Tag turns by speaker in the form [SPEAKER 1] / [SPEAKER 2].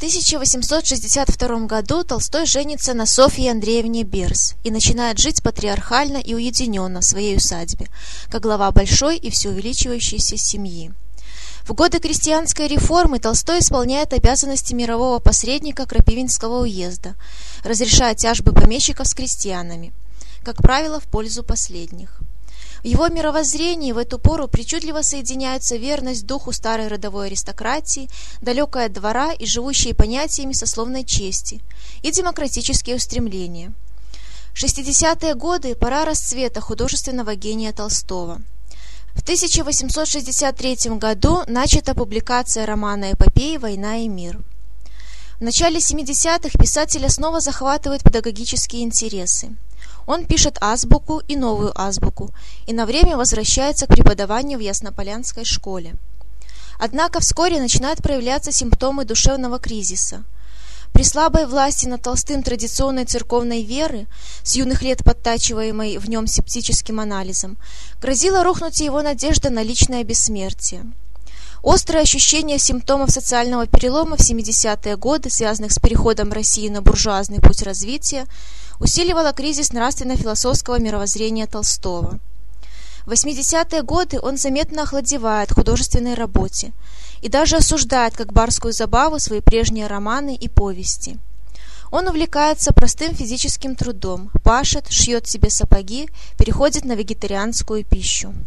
[SPEAKER 1] 1862 году Толстой женится на Софье Андреевне Берс и начинает жить патриархально и уединенно в своей усадьбе, как глава большой и все увеличивающейся семьи. В годы крестьянской реформы Толстой исполняет обязанности мирового посредника Крапивинского уезда, разрешая тяжбы помещиков с крестьянами, как правило, в пользу последних. В его мировоззрении в эту пору причудливо соединяются верность духу старой родовой аристократии, далекая от двора и живущие понятиями сословной чести, и демократические устремления. 60-е годы – пора расцвета художественного гения Толстого. В 1863 году начата публикация романа-эпопеи «Война и мир». В начале 70-х писателя снова захватывают педагогические интересы. Он пишет азбуку и новую азбуку и на время возвращается к преподаванию в Яснополянской школе. Однако вскоре начинают проявляться симптомы душевного кризиса. При слабой власти над Толстым традиционной церковной веры, с юных лет подтачиваемой в нем скептическим анализом, грозила рухнуть его надежда на личное бессмертие. Острое ощущение симптомов социального перелома в 70-е годы, связанных с переходом России на буржуазный путь развития, усиливало кризис нравственно-философского мировоззрения Толстого. В 80-е годы он заметно охладевает в художественной работе и даже осуждает как барскую забаву свои прежние романы и повести. Он увлекается простым физическим трудом, пашет, шьет себе сапоги, переходит на вегетарианскую пищу.